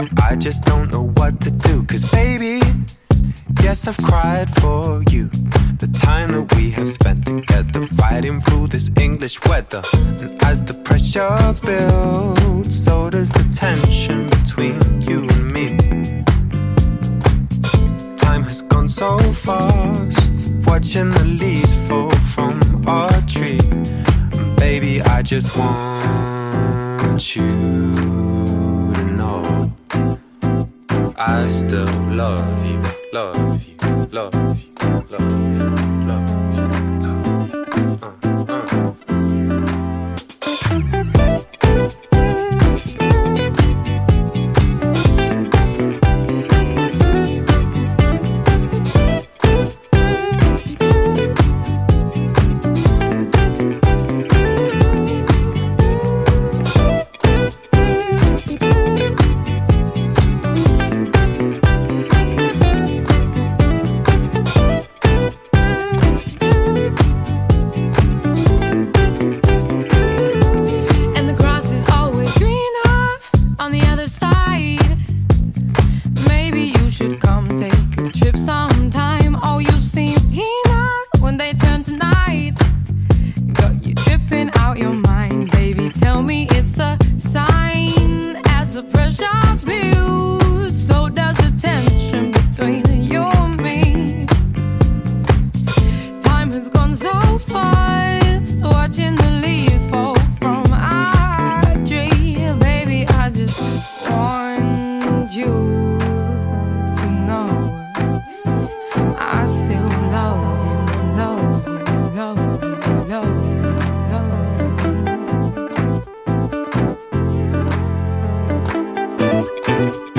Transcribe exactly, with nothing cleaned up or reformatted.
I just don't know what to do. Cause baby, yes, I've cried for you. The time that we have spent together, riding through this English weather. And as the pressure builds, so does the tension between you and me. Time has gone so fast, watching the leaves fall from our tree. And baby, I just want you to know I still love you, love you, love you, love you, love you, love you. Uh, uh. Thank you.